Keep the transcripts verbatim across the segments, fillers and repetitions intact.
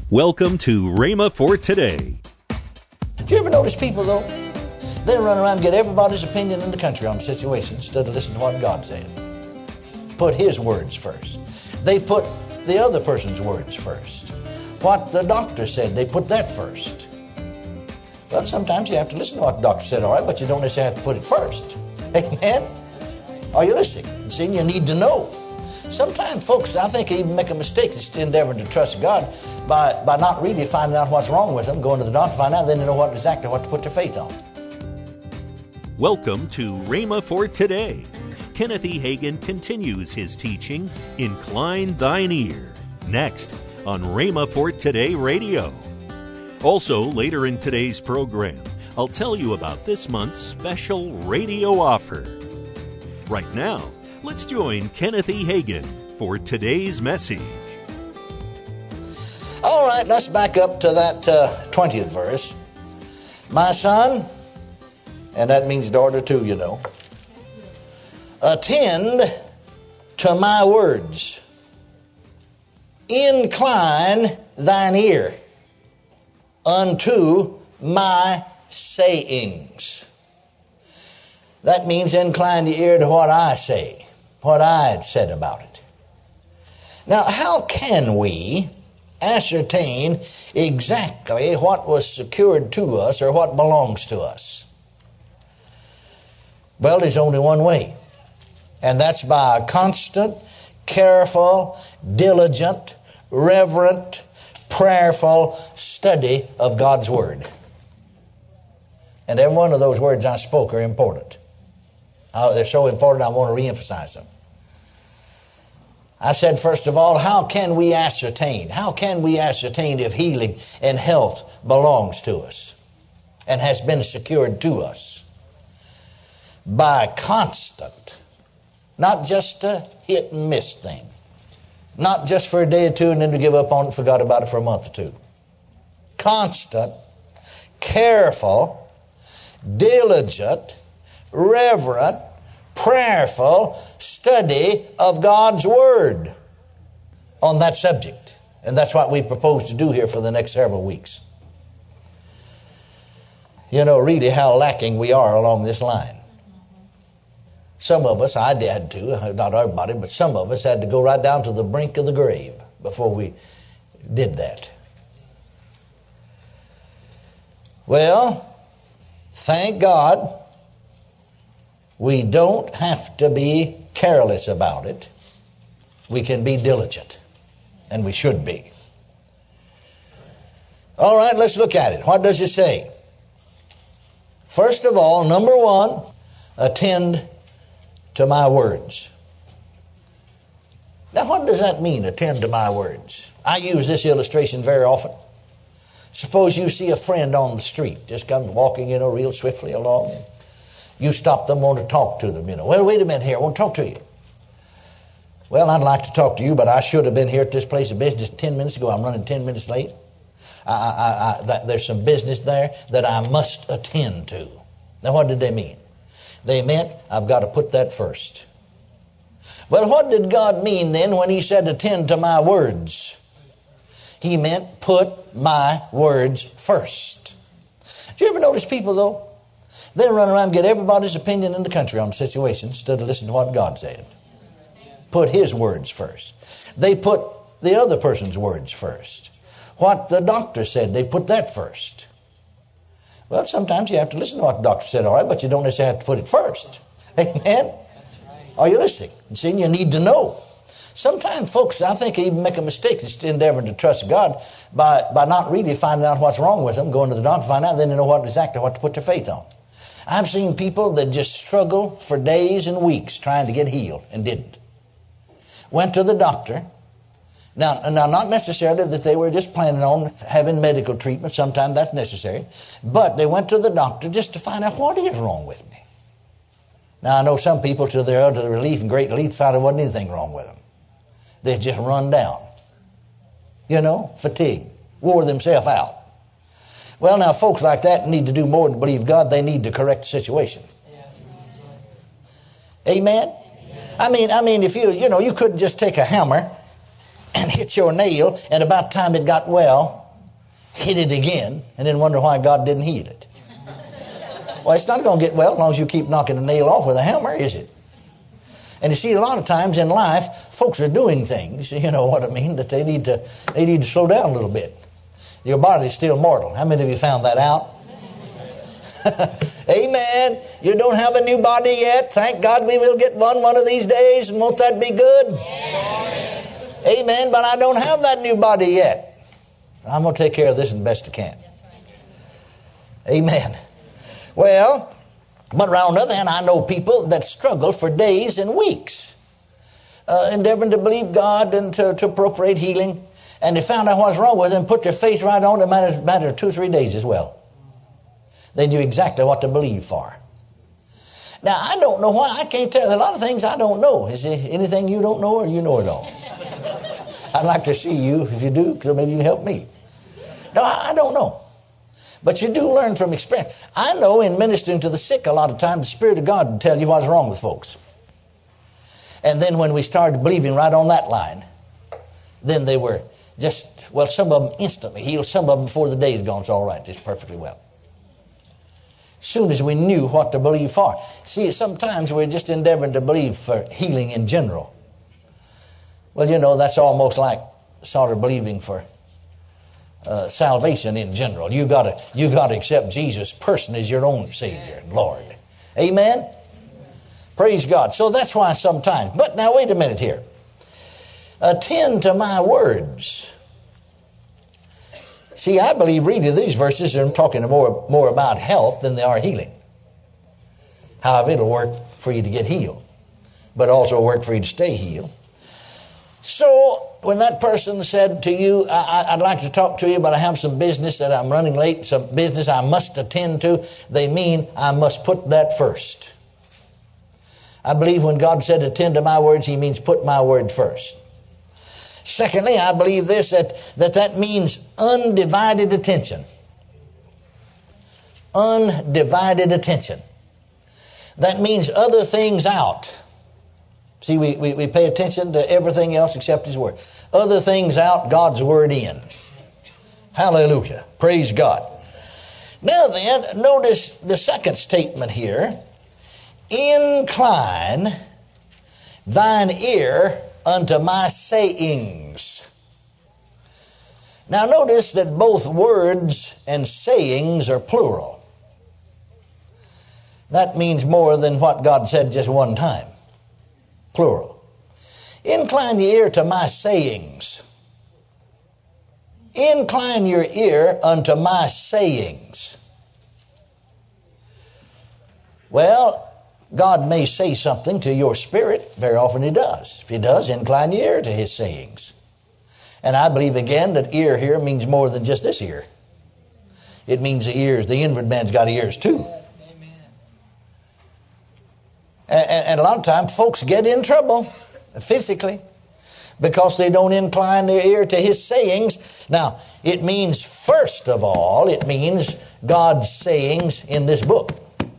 Welcome to Rhema for Today. Do you ever notice people, though? They run around and get everybody's opinion in the country on the situation instead of listening to what God said. Put His words first. They put the other person's words first. What the doctor said, they put that first. Well, sometimes you have to listen to what the doctor said, all right, but you don't necessarily have to put it first. Amen? Are you listening? See, you need to know. Sometimes folks, I think, even make a mistake just endeavoring to trust God by, by not really finding out what's wrong with them, going to the doctor, find out, then they know what exactly what to put their faith on. Welcome to Rhema for Today. Kenneth E. Hagin continues his teaching, Incline Thine Ear, next on Rhema for Today Radio. Also, later in today's program, I'll tell you about this month's special radio offer. Right now, let's join Kenneth E. Hagin for today's message. All right, let's back up to that uh, twentieth verse. My son, and that means daughter too, you know, attend to my words. Incline thine ear unto my sayings. That means incline the ear to what I say, what I had said about it. Now, how can we ascertain exactly what was secured to us or what belongs to us? Well, there's only one way, and that's by a constant, careful, diligent, reverent, prayerful study of God's Word. And every one of those words I spoke are important. Uh, they're so important I want to reemphasize them. I said, first of all, how can we ascertain? How can we ascertain if healing and health belongs to us and has been secured to us? By constant, not just a hit and miss thing. Not just for a day or two and then to give up on it and forgot about it for a month or two. Constant, careful, diligent, reverent, prayerful study of God's Word on that subject. And that's what we propose to do here for the next several weeks. You know really how lacking we are along this line. Some of us, I had to, not everybody, but some of us had to go right down to the brink of the grave before we did that. Well, thank God, we don't have to be careless about it. We can be diligent, and we should be. All right, let's look at it. What does it say? First of all, number one, attend to my words. Now, what does that mean, attend to my words? I use this illustration very often. Suppose you see a friend on the street, just comes walking, you know, real swiftly along, and you stop them, want to talk to them, you know. Well, wait a minute here, I want to talk to you. Well, I'd like to talk to you, but I should have been here at this place of business ten minutes ago. I'm running ten minutes late. I, I, I, that, there's some business there that I must attend to. Now, what did they mean? They meant, I've got to put that first. But what did God mean then when He said, attend to my words? He meant, put my words first. Do you ever notice people, though? They run around and get everybody's opinion in the country on the situation instead of listening to what God said. Put His words first. They put the other person's words first. What the doctor said, they put that first. Well, sometimes you have to listen to what the doctor said, all right, but you don't necessarily have to put it first. Amen? Are you listening? And see, you need to know. Sometimes folks, I think, even make a mistake just endeavoring to trust God by, by not really finding out what's wrong with them, going to the doctor, find out, then they know what exactly what to put their faith on. I've seen people that just struggle for days and weeks trying to get healed and didn't. Went to the doctor. Now, now, not necessarily that they were just planning on having medical treatment. Sometimes that's necessary. But they went to the doctor just to find out what is wrong with me. Now, I know some people, to their utter relief and great relief, found there wasn't anything wrong with them. They just run down. You know, fatigue, wore themselves out. Well, now, folks like that need to do more than believe God. They need to correct the situation. Amen? I mean, I mean, if you, you know, you couldn't just take a hammer and hit your nail, and about the time it got well, hit it again, and then wonder why God didn't heal it. Well, it's not going to get well as long as you keep knocking the nail off with a hammer, is it? And you see, a lot of times in life, folks are doing things, you know what I mean, that they need to they need to slow down a little bit. Your body is still mortal. How many of you found that out? Amen. You don't have a new body yet. Thank God we will get one one of these days. Won't that be good? Yes. Amen. But I don't have that new body yet. I'm going to take care of this as best I can. Amen. Well, but on the other hand, I know people that struggle for days and weeks, uh, endeavoring to believe God and to, to appropriate healing. And they found out what's wrong with them, put their faith right on it, a matter, matter of two or three days as well. They knew exactly what to believe for. Now, I don't know why. I can't tell. There's a lot of things I don't know. Is there anything you don't know or you know it all? I'd like to see you if you do, because maybe you can help me. No, I, I don't know. But you do learn from experience. I know in ministering to the sick, a lot of times the Spirit of God will tell you what's wrong with folks. And then when we started believing right on that line, then they were just, well, some of them instantly healed, some of them before the day is gone, it's all right, just perfectly well. As soon as we knew what to believe for. See, sometimes we're just endeavoring to believe for healing in general. Well, you know, that's almost like sort of believing for Uh, salvation in general. You gotta, you gotta accept Jesus' person as your own Savior and Lord. Amen? Praise God. So that's why sometimes. But now wait a minute here. Attend to my words. See, I believe reading these verses are talking more, more about health than they are healing. However, it'll work for you to get healed, but also work for you to stay healed. So when that person said to you, I, I'd like to talk to you, but I have some business that I'm running late, some business I must attend to, they mean I must put that first. I believe when God said attend to my words, he means put my word first. Secondly, I believe this, that that, that means undivided attention. Undivided attention. That means other things out. See, we, we, we pay attention to everything else except his word. Other things out, God's word in. Hallelujah. Praise God. Now then, notice the second statement here. Incline thine ear unto my sayings. Now notice that both words and sayings are plural. That means more than what God said just one time. Plural. Incline your ear to my sayings. Incline your ear unto my sayings. Well, God may say something to your spirit. Very often he does. If he does, incline your ear to his sayings. And I believe again that ear here means more than just this ear. It means the ears. The inward man's got ears too. And, and a lot of times folks get in trouble physically because they don't incline their ear to his sayings. Now, it means, first of all, it means God's sayings in this book.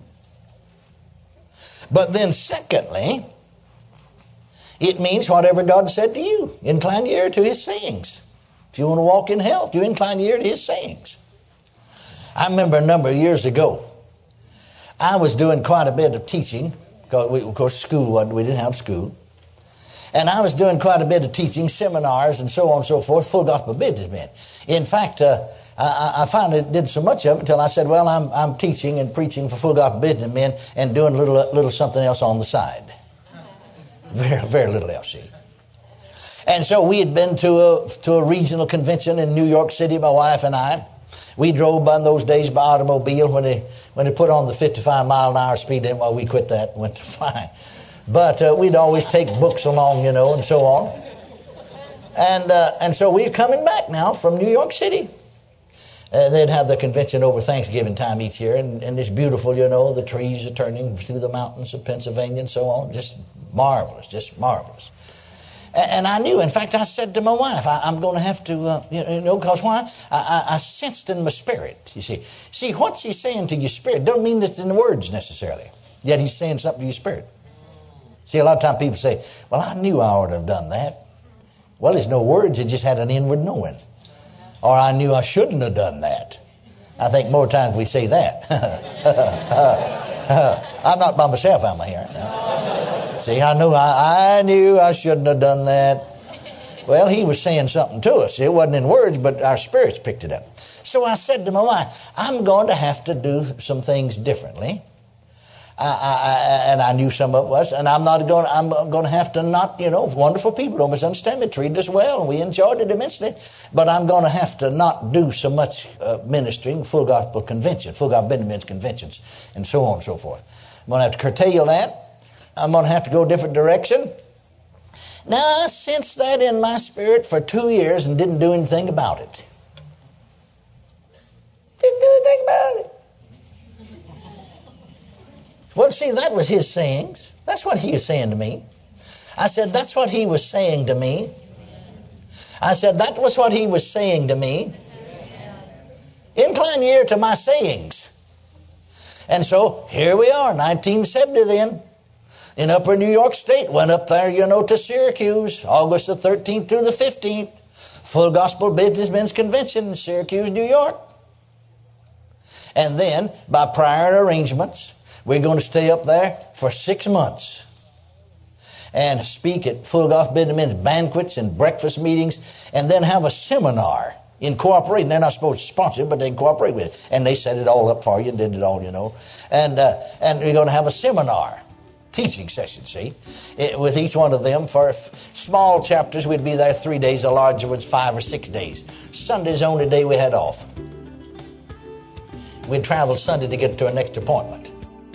But then secondly, it means whatever God said to you. Incline your ear to his sayings. If you want to walk in health, you incline your ear to his sayings. I remember a number of years ago, I was doing quite a bit of teaching. Because we, of course, school wasn't, we didn't have school. And I was doing quite a bit of teaching, seminars, and so on and so forth, full gospel businessmen. In fact, uh, I, I finally did so much of it until I said, well, I'm, I'm teaching and preaching for full gospel businessmen and doing a little, little something else on the side. Very, very little else, see. And so we had been to a, to a regional convention in New York City, my wife and I. We drove by in those days by automobile when they when they put on the fifty-five mile an hour speed limit. Well, we quit that and went to flying. But uh, we'd always take books along, you know, and so on. And uh, and so we're coming back now from New York City. Uh, they'd have the convention over Thanksgiving time each year, and, and it's beautiful, you know. The trees are turning through the mountains of Pennsylvania and so on. Just marvelous, just marvelous. And I knew, in fact, I said to my wife, I, I'm going to have to, uh, you know, because why? I, I, I sensed in my spirit, you see. See, what's he saying to your spirit doesn't mean it's in the words necessarily. Yet he's saying something to your spirit. See, a lot of times people say, well, I knew I ought to have done that. Well, it's no words, it just had an inward knowing. Or I knew I shouldn't have done that. I think more times we say that. I'm not by myself, am I here? No. See, I knew I, I knew I shouldn't have done that. Well, he was saying something to us. It wasn't in words, but our spirits picked it up. So I said to my wife, I'm going to have to do some things differently. I, I, and I knew some of us, and I'm not going. I'm going to have to not, you know, wonderful people don't misunderstand me, treated us well, and we enjoyed it immensely. But I'm going to have to not do so much uh, ministering, full gospel convention, full gospel Benjamin's conventions, and so on and so forth. I'm going to have to curtail that. I'm going to have to go a different direction. Now I sensed that in my spirit for two years and didn't do anything about it. Didn't do anything about it. Well, see, that was his sayings. That's what he was saying to me. I said, that's what he was saying to me. I said, that was what he was saying to me. Incline your ear to my sayings. And so, here we are, nineteen seventy then, in upper New York State. Went up there, you know, to Syracuse, August the thirteenth through the fifteenth. Full Gospel Businessmen's Convention in Syracuse, New York. And then, by prior arrangements, we're going to stay up there for six months and speak at Full Gospel Businessmen's banquets and breakfast meetings, and then have a seminar in cooperation. They're not supposed to sponsor it, but they cooperate with it. And they set it all up for you and did it all, you know. And uh, and we're going to have a seminar, teaching session, see, it, with each one of them. For f- small chapters, we'd be there three days. The larger ones, five or six days. Sunday's the only day we had off. We'd travel Sunday to get to our next appointment.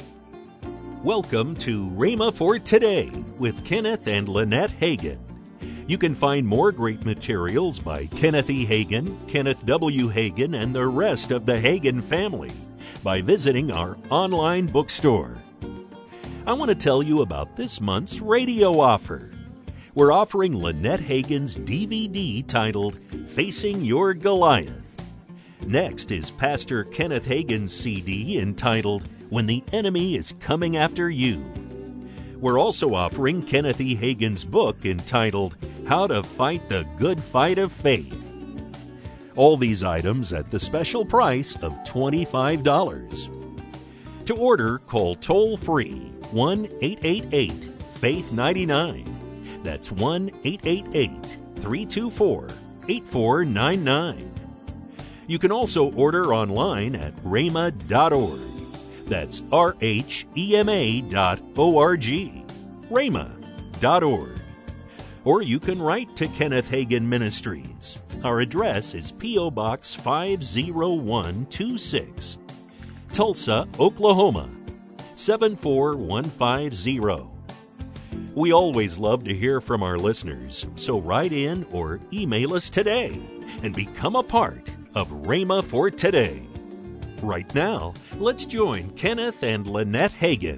Welcome to Rhema for Today with Kenneth and Lynette Hagin. You can find more great materials by Kenneth E. Hagin, Kenneth W. Hagin, and the rest of the Hagin family by visiting our online bookstore. I want to tell you about this month's radio offer. We're offering Lynette Hagin's D V D titled Facing Your Goliath. Next is Pastor Kenneth Hagin's C D entitled When the Enemy is Coming After You. We're also offering Kenneth E. Hagin's book entitled How to Fight the Good Fight of Faith. All these items at the special price of twenty-five dollars. To order, call toll-free one eight eight eight, faith nine nine. That's one eight eight eight, three two four, eight four nine nine. You can also order online at rhema dot org. That's R H E M A dot O R G, rhema dot org. Or you can write to Kenneth Hagin Ministries. Our address is P O. Box five oh one two six, Tulsa, Oklahoma, seven four one five zero. We always love to hear from our listeners, so write in or email us today and become a part of Rhema for Today. Right now, let's join Kenneth and Lynette Hagin.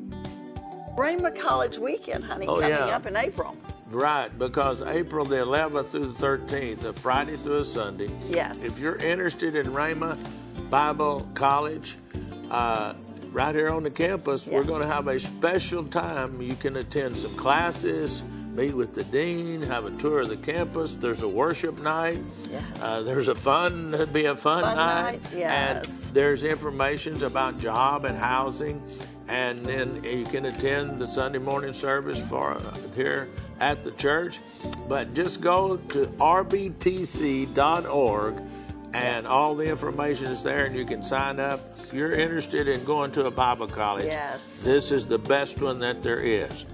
Rhema College Weekend, honey, oh, coming yeah. up in April. Right, because April the eleventh through the thirteenth, a Friday through a Sunday. Yes. If you're interested in Rhema Bible College, uh, right here on the campus, yes. we're going to have a special time. You can attend some classes, meet with the dean, have a tour of the campus. There's a worship night. Yes. Uh, there's a fun, it'll be a fun, fun night. night. Yes. And there's information about job and housing. And then you can attend the Sunday morning service for uh, here at the church. But just go to R B T C dot org and yes. all the information is there, and you can sign up. If you're interested in going to a Bible college, yes. this is the best one that there is.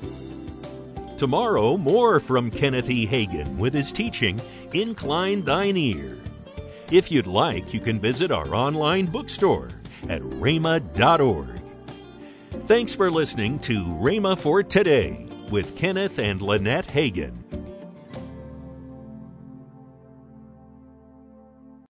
Tomorrow, more from Kenneth E. Hagin with his teaching, Incline Thine Ear. If you'd like, you can visit our online bookstore at rhema dot org. Thanks for listening to Rhema for Today with Kenneth and Lynette Hagin.